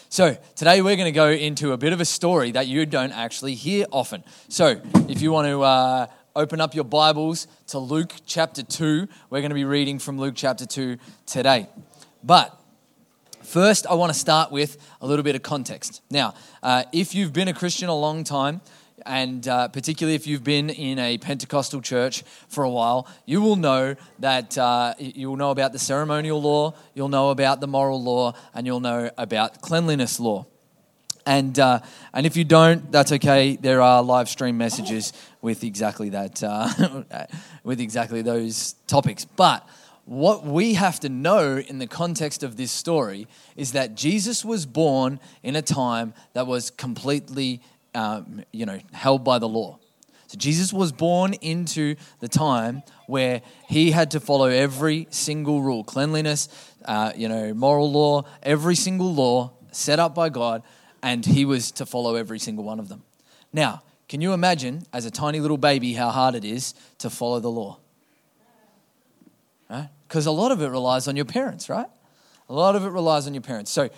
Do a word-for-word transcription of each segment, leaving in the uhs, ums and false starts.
So today we're going to go into a bit of a story that you don't actually hear often. So if you want to uh, open up your Bibles to Luke chapter two, we're going to be reading from Luke chapter two today. But first, I want to start with a little bit of context. Now, uh, if you've been a Christian a long time, and uh, particularly if you've been in a Pentecostal church for a while, you will know that uh, you will know about the ceremonial law, you'll know about the moral law, and you'll know about cleanliness law. And uh, and if you don't, that's okay. There are live stream messages with exactly that, uh, with exactly those topics. But what we have to know in the context of this story is that Jesus was born in a time that was completely Um, you know, held by the law. So Jesus was born into the time where he had to follow every single rule, cleanliness, uh, you know, moral law, every single law set up by God, and he was to follow every single one of them. Now, can you imagine, as a tiny little baby, how hard it is to follow the law? Right? Because a lot of it relies on your parents, right? A lot of it relies on your parents. So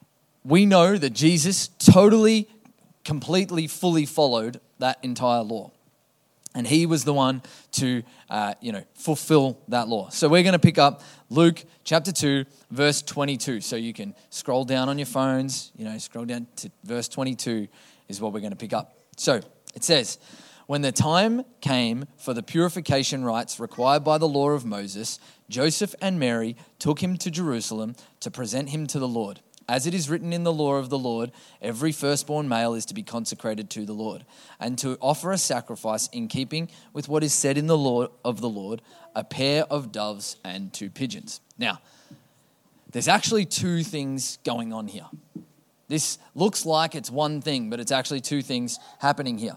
we know that Jesus totally completely, fully followed that entire law. And he was the one to, uh, you know, fulfill that law. So we're going to pick up Luke chapter two, verse twenty-two. So you can scroll down on your phones, you know, scroll down to verse twenty-two is what we're going to pick up. So it says, when the time came for the purification rites required by the law of Moses, Joseph and Mary took him to Jerusalem to present him to the Lord. As it is written in the law of the Lord, every firstborn male is to be consecrated to the Lord, and to offer a sacrifice in keeping with what is said in the law of the Lord, a pair of doves and two pigeons. Now, there's actually two things going on here. This looks like it's one thing, but it's actually two things happening here.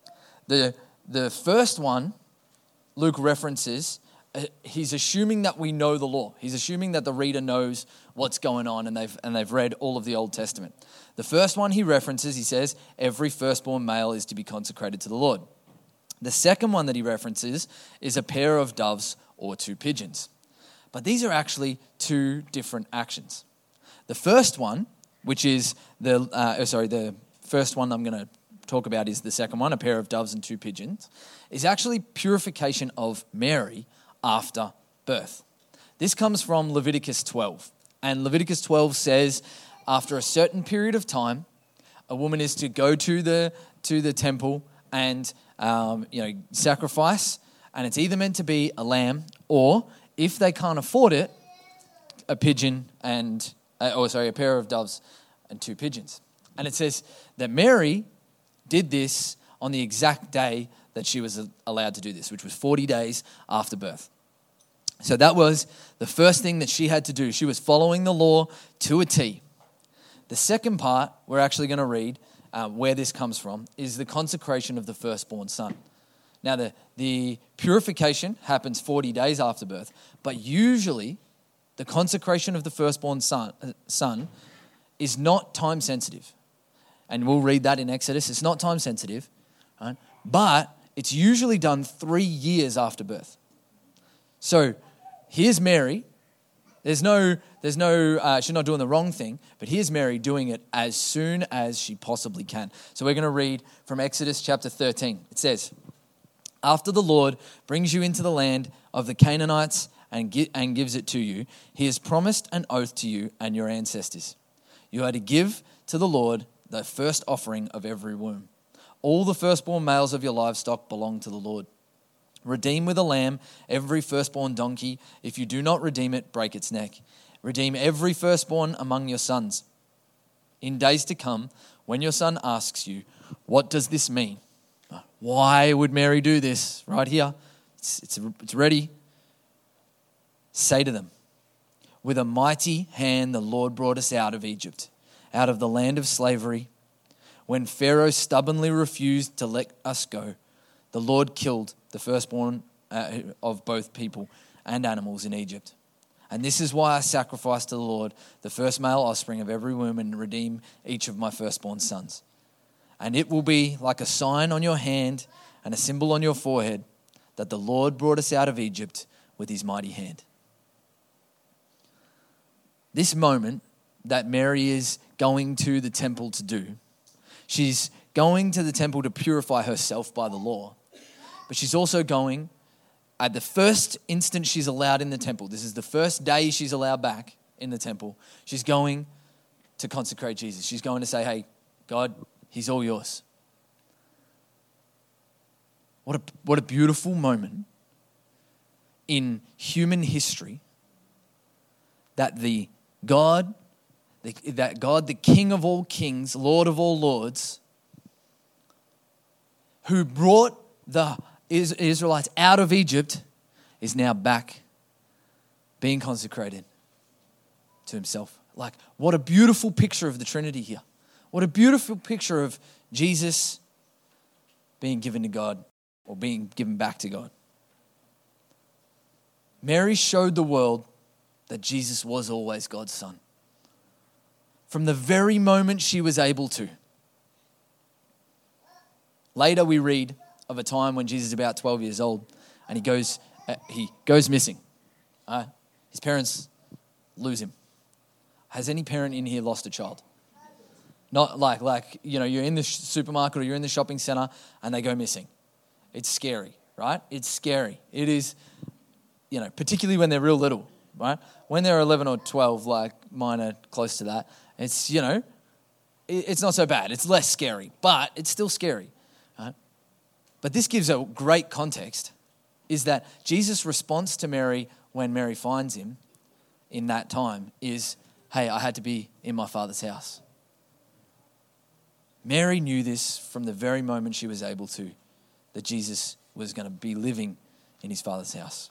The, the first one, Luke references, he's assuming that we know the law. He's assuming that the reader knows what's going on and they've and they've read all of the Old Testament. The first one he references, he says, every firstborn male is to be consecrated to the Lord. The second one that he references is a pair of doves or two pigeons. But these are actually two different actions. The first one, which is the uh, sorry, the first one I'm going to talk about is the second one, a pair of doves and two pigeons, is actually purification of Mary after birth. This comes from Leviticus twelve. And Leviticus twelve says, after a certain period of time, a woman is to go to the to the temple and um, you know sacrifice, and it's either meant to be a lamb or, if they can't afford it, a pigeon and uh, or sorry, a pair of doves and two pigeons. And it says that Mary did this on the exact day that she was allowed to do this, which was forty days after birth. So that was the first thing that she had to do. She was following the law to a T. The second part we're actually going to read, uh, where this comes from, is the consecration of the firstborn son. Now, the, the purification happens forty days after birth, but usually the consecration of the firstborn son, uh, son is not time sensitive. And we'll read that in Exodus. It's not time sensitive, right? But it's usually done three years after birth. So here's Mary. There's no, there's no, uh, she's not doing the wrong thing, but here's Mary doing it as soon as she possibly can. So we're going to read from Exodus chapter thirteen. It says, after the Lord brings you into the land of the Canaanites and, gi- and gives it to you, he has promised an oath to you and your ancestors. You are to give to the Lord the first offering of every womb. All the firstborn males of your livestock belong to the Lord. Redeem with a lamb every firstborn donkey. If you do not redeem it, break its neck. Redeem every firstborn among your sons. In days to come, when your son asks you, what does this mean? Why would Mary do this? Right here. It's, it's, it's ready. Say to them, with a mighty hand the Lord brought us out of Egypt, out of the land of slavery. When Pharaoh stubbornly refused to let us go, the Lord killed the firstborn uh, of both people and animals in Egypt. And this is why I sacrifice to the Lord the first male offspring of every womb and redeem each of my firstborn sons. And it will be like a sign on your hand and a symbol on your forehead that the Lord brought us out of Egypt with his mighty hand. This moment that Mary is going to the temple to do. She's going to the temple to purify herself by the law, but she's also going at the first instant she's allowed in the temple. This is the first day she's allowed back in the temple. She's going to consecrate Jesus. She's going to say, hey, God, he's all yours. What a, what a beautiful moment in human history that the God, the, that God, the King of all kings, Lord of all lords, who brought the Israelites out of Egypt, is now back being consecrated to himself. Like, what a beautiful picture of the Trinity here. What a beautiful picture of Jesus being given to God, or being given back to God. Mary showed the world that Jesus was always God's son. From the very moment she was able to. Later we read of a time when Jesus is about twelve years old and he goes uh, he goes missing. Uh, his parents lose him. Has any parent in here lost a child? Not like, like you know, you're in the supermarket or you're in the shopping center and they go missing. It's scary, right? It's scary. It is, you know, particularly when they're real little, right? When they're eleven or twelve, like mine are close to that, it's, you know, it's not so bad. It's less scary, but it's still scary. Right? But this gives a great context, is that Jesus' response to Mary when Mary finds him in that time is, hey, I had to be in my Father's house. Mary knew this from the very moment she was able to, that Jesus was going to be living in his Father's house.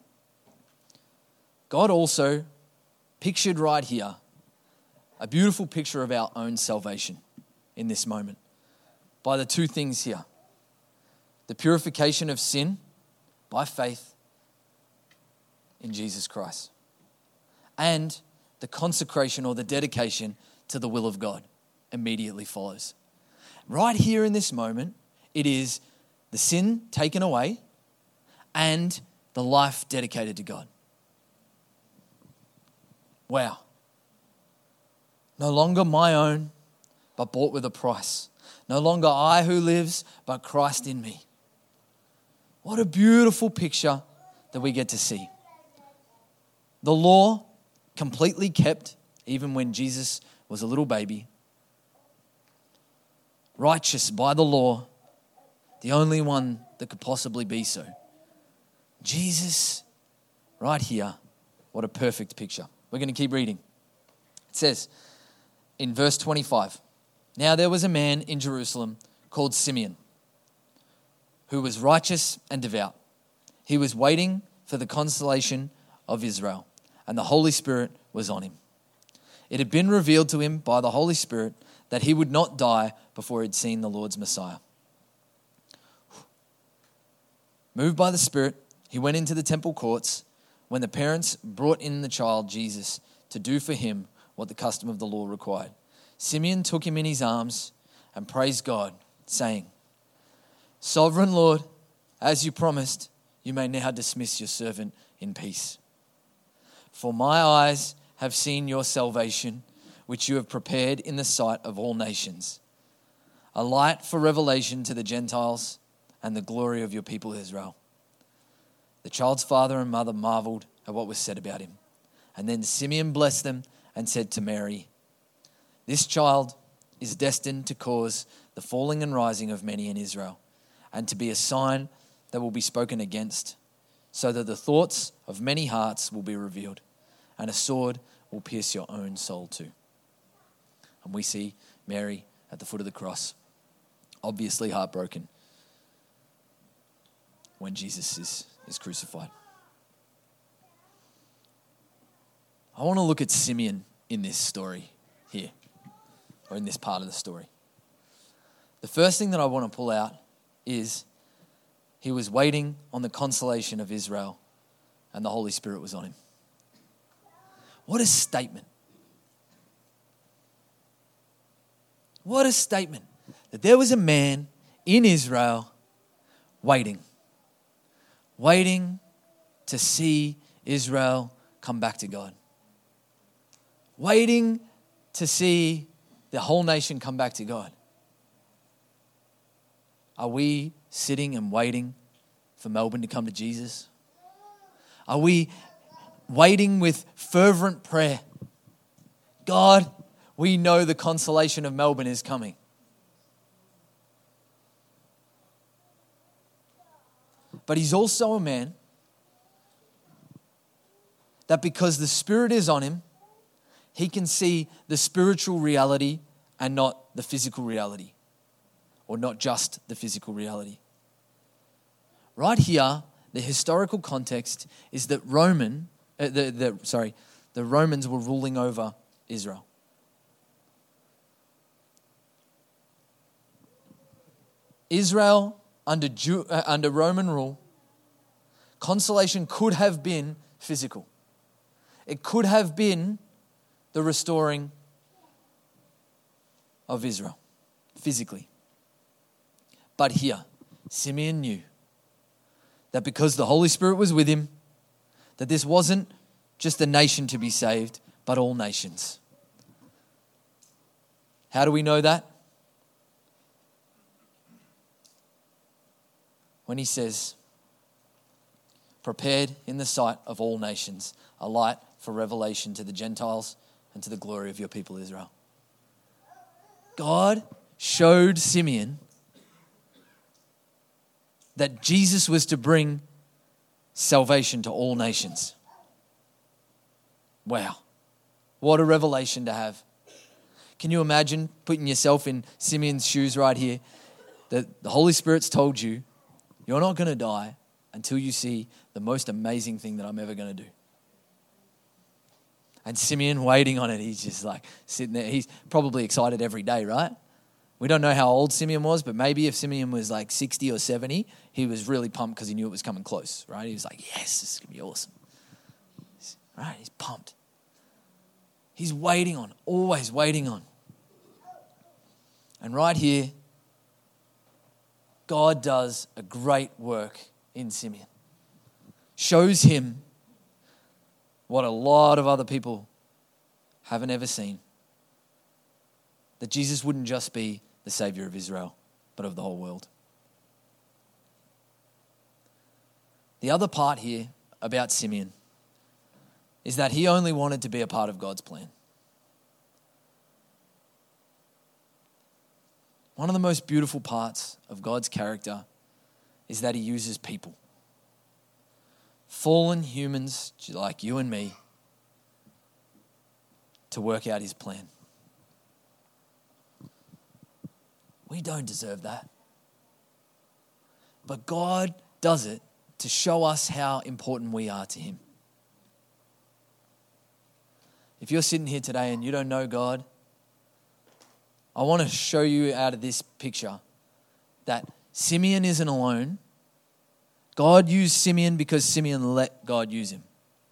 God also pictured right here a beautiful picture of our own salvation in this moment by the two things here. The purification of sin by faith in Jesus Christ, and the consecration or the dedication to the will of God immediately follows. Right here in this moment, it is the sin taken away and the life dedicated to God. Wow. No longer my own, but bought with a price. No longer I who lives, but Christ in me. What a beautiful picture that we get to see. The law completely kept, even when Jesus was a little baby. Righteous by the law, the only one that could possibly be so. Jesus, right here, what a perfect picture. We're going to keep reading. It says in verse twenty-five, now there was a man in Jerusalem called Simeon, who was righteous and devout. He was waiting for the consolation of Israel, and the Holy Spirit was on him. It had been revealed to him by the Holy Spirit that he would not die before he had seen the Lord's Messiah. Moved by the Spirit, he went into the temple courts when the parents brought in the child Jesus to do for him what the custom of the law required. Simeon took him in his arms and praised God, saying, Sovereign Lord, as you promised, you may now dismiss your servant in peace. For my eyes have seen your salvation, which you have prepared in the sight of all nations, a light for revelation to the Gentiles and the glory of your people Israel. The child's father and mother marveled at what was said about him. And then Simeon blessed them and said to Mary, this child is destined to cause the falling and rising of many in Israel, and to be a sign that will be spoken against, so that the thoughts of many hearts will be revealed, and a sword will pierce your own soul too. And we see Mary at the foot of the cross, obviously heartbroken when Jesus is, is crucified. I want to look at Simeon in this story here, or in this part of the story. The first thing that I want to pull out is he was waiting on the consolation of Israel, and the Holy Spirit was on him. What a statement. What a statement that there was a man in Israel waiting, waiting to see Israel come back to God, waiting to see the whole nation come back to God? Are we sitting and waiting for Melbourne to come to Jesus? Are we waiting with fervent prayer? God, we know the consolation of Melbourne is coming. But he's also a man that because the Spirit is on him, he can see the spiritual reality and not the physical reality, or not just the physical reality. Right here, the historical context is that Roman, uh, the, the sorry, the Romans were ruling over Israel. Israel under Jew, uh, under Roman rule, consolation could have been physical. It could have been the restoring of Israel physically. But here, Simeon knew that because the Holy Spirit was with him, that this wasn't just a nation to be saved, but all nations. How do we know that? When he says, prepared in the sight of all nations, a light for revelation to the Gentiles and to the glory of your people Israel. God showed Simeon that Jesus was to bring salvation to all nations. Wow. What a revelation to have. Can you imagine putting yourself in Simeon's shoes right here? That the Holy Spirit's told you, you're not going to die until you see the most amazing thing that I'm ever going to do. And Simeon waiting on it, he's just like sitting there. He's probably excited every day, right? We don't know how old Simeon was, but maybe if Simeon was like sixty or seventy, he was really pumped because he knew it was coming close, right? He was like, yes, this is going to be awesome. Right? He's pumped. He's waiting on, always waiting on. And right here, God does a great work in Simeon. Shows him what a lot of other people haven't ever seen. That Jesus wouldn't just be the Savior of Israel, but of the whole world. The other part here about Simeon is that he only wanted to be a part of God's plan. One of the most beautiful parts of God's character is that he uses people. Fallen humans like you and me to work out his plan. We don't deserve that. But God does it to show us how important we are to him. If you're sitting here today and you don't know God, I want to show you out of this picture that Simeon isn't alone. God used Simeon because Simeon let God use him.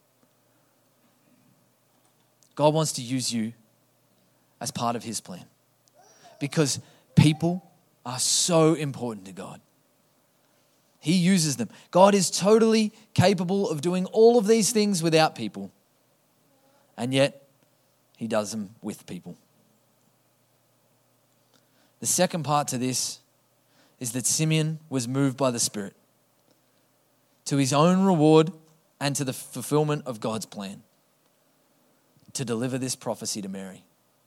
God wants to use you as part of his plan because people are so important to God. He uses them. God is totally capable of doing all of these things without people, and yet he does them with people. The second part to this is that Simeon was moved by the Spirit to his own reward and to the fulfillment of God's plan to deliver this prophecy to Mary.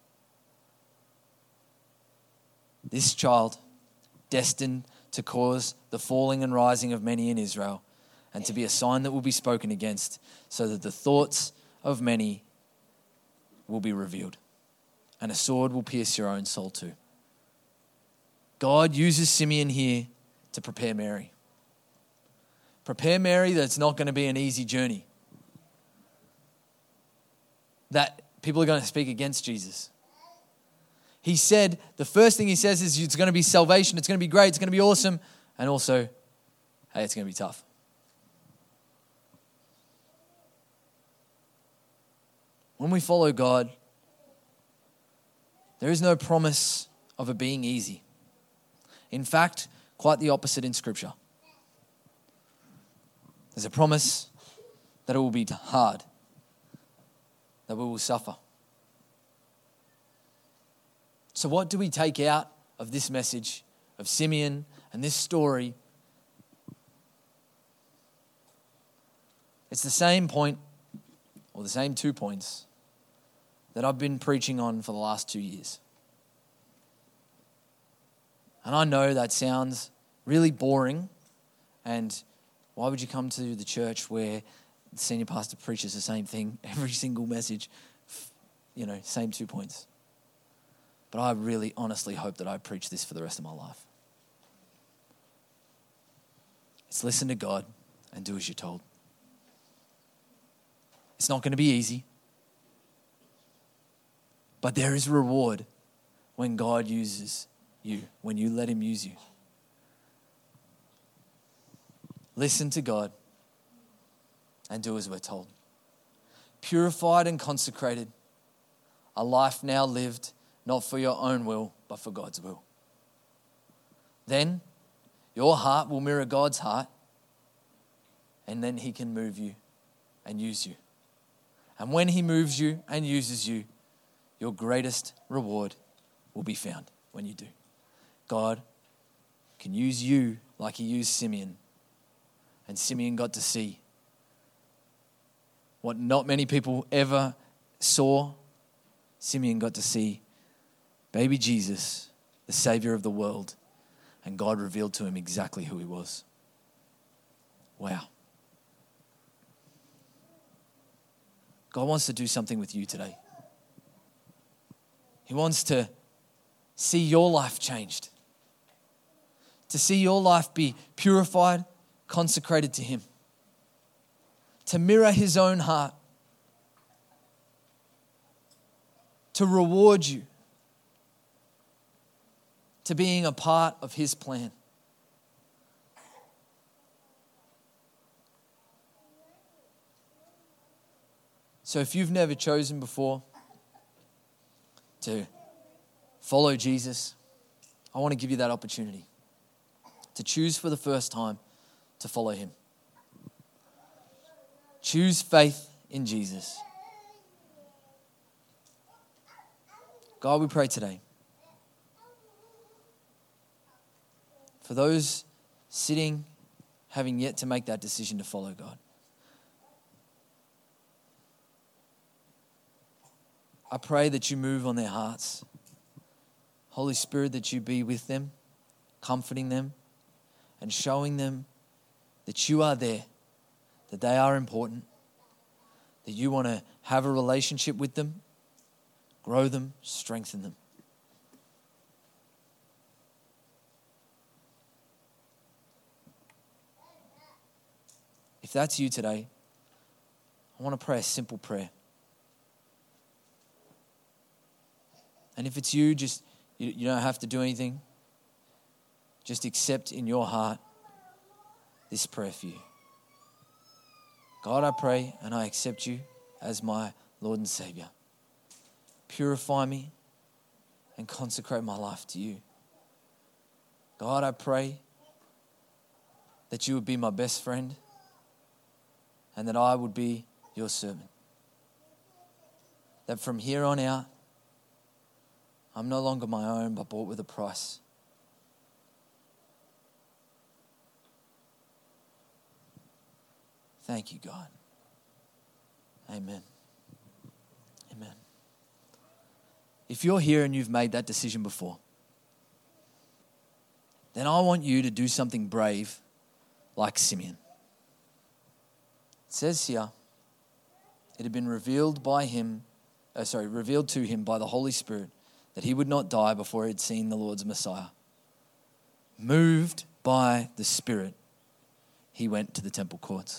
This child, destined to cause the falling and rising of many in Israel and to be a sign that will be spoken against so that the thoughts of many will be revealed and a sword will pierce your own soul too. God uses Simeon here to prepare Mary. Prepare Mary that it's not going to be an easy journey. That people are going to speak against Jesus. He said, the first thing he says is it's going to be salvation, it's going to be great, it's going to be awesome, and also, hey, it's going to be tough. When we follow God, there is no promise of it being easy. In fact, quite the opposite in Scripture. There's a promise that it will be hard, that we will suffer. So what do we take out of this message of Simeon and this story? It's the same point, or the same two points, that I've been preaching on for the last two years. And I know that sounds really boring, and why would you come to the church where the senior pastor preaches the same thing, every single message, you know, same two points? But I really honestly hope that I preach this for the rest of my life. It's listen to God and do as you're told. It's not going to be easy, but there is reward when God uses you, when you let him use you. Listen to God and do as we're told. Purified and consecrated, a life now lived not for your own will, but for God's will. Then your heart will mirror God's heart, and then he can move you and use you. And when he moves you and uses you, your greatest reward will be found when you do. God can use you like he used Simeon. And Simeon got to see what not many people ever saw. Simeon got to see baby Jesus, the Savior of the world, and God revealed to him exactly who he was. Wow. God wants to do something with you today. He wants to see your life changed, to see your life be purified, consecrated to him, to mirror his own heart, to reward you, to being a part of his plan. So if you've never chosen before to follow Jesus, I want to give you that opportunity to choose for the first time to follow him. Choose faith in Jesus. God, we pray today for those sitting, having yet to make that decision to follow God. I pray that you move on their hearts. Holy Spirit, that you be with them, comforting them and showing them that you are there, that they are important, that you want to have a relationship with them, grow them, strengthen them. If that's you today, I want to pray a simple prayer. And if it's you, just you, you don't have to do anything. Just accept in your heart this prayer for you. God, I pray and I accept you as my Lord and Savior. Purify me and consecrate my life to you. God, I pray that you would be my best friend and that I would be your servant. That from here on out, I'm no longer my own, but bought with a price. Thank you, God. Amen. Amen. If you're here and you've made that decision before, then I want you to do something brave like Simeon. It says here, it had been revealed by him, uh, sorry, revealed to him by the Holy Spirit that he would not die before he had seen the Lord's Messiah. Moved by the Spirit, he went to the temple courts.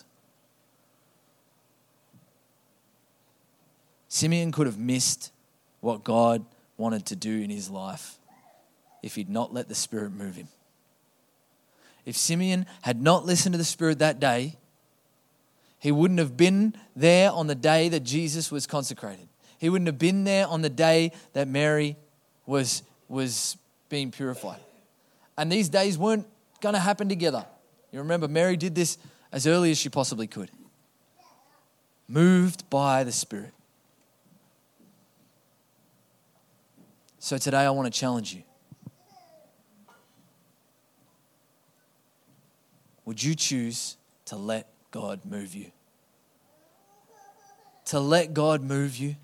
Simeon could have missed what God wanted to do in his life if he'd not let the Spirit move him. If Simeon had not listened to the Spirit that day, he wouldn't have been there on the day that Jesus was consecrated. He wouldn't have been there on the day that Mary was, was being purified. And these days weren't going to happen together. You remember, Mary did this as early as she possibly could. Moved by the Spirit. So today I want to challenge you. Would you choose to let God move you? To let God move you?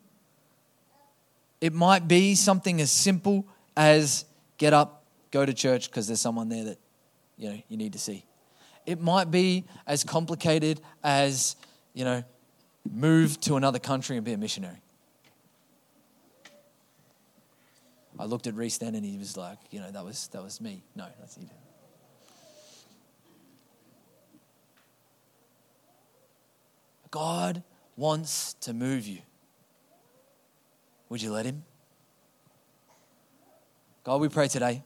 It might be something as simple as get up, go to church because there's someone there that you know you need to see. It might be as complicated as, you know, move to another country and be a missionary. I looked at Reese then and he was like, you know, that was that was me. No, that's you. God wants to move you. Would you let him? God, we pray today.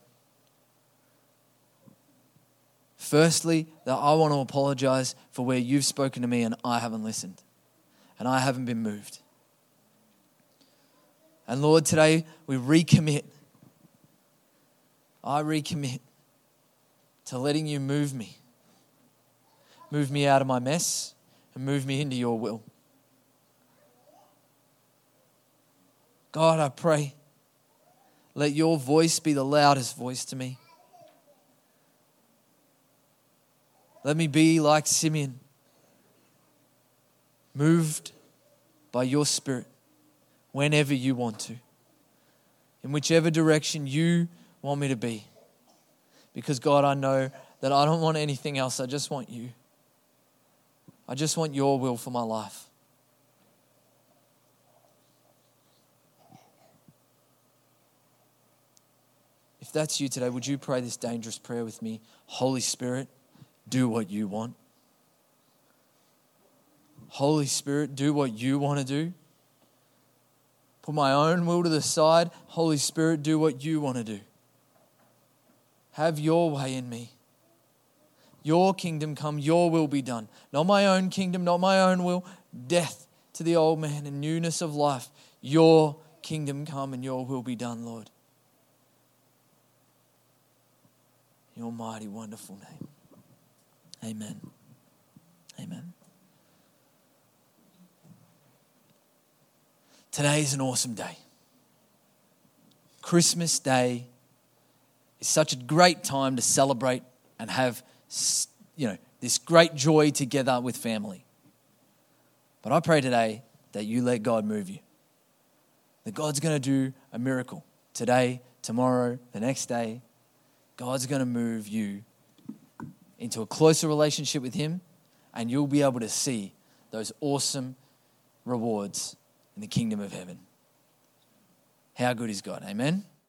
Firstly, that I want to apologize for where you've spoken to me and I haven't listened. And I haven't been moved. And Lord, today we recommit. I recommit to letting you move me. Move me out of my mess and move me into your will. God, I pray, let your voice be the loudest voice to me. Let me be like Simeon, moved by your Spirit whenever you want to, in whichever direction you want me to be. Because God, I know that I don't want anything else. I just want you. I just want your will for my life. If that's you today, would you pray this dangerous prayer with me? Holy Spirit, do what you want. Holy Spirit, do what you want to do. Put my own will to the side. Holy Spirit, do what you want to do. Have your way in me. Your kingdom come, your will be done. Not my own kingdom, not my own will. Death to the old man and newness of life. Your kingdom come and your will be done, Lord. In your mighty, wonderful name. Amen. Amen. Today is an awesome day. Christmas Day is such a great time to celebrate and have, you know, this great joy together with family. But I pray today that you let God move you. That God's going to do a miracle today, tomorrow, the next day. God's going to move you into a closer relationship with him, and you'll be able to see those awesome rewards in the kingdom of heaven. How good is God? Amen.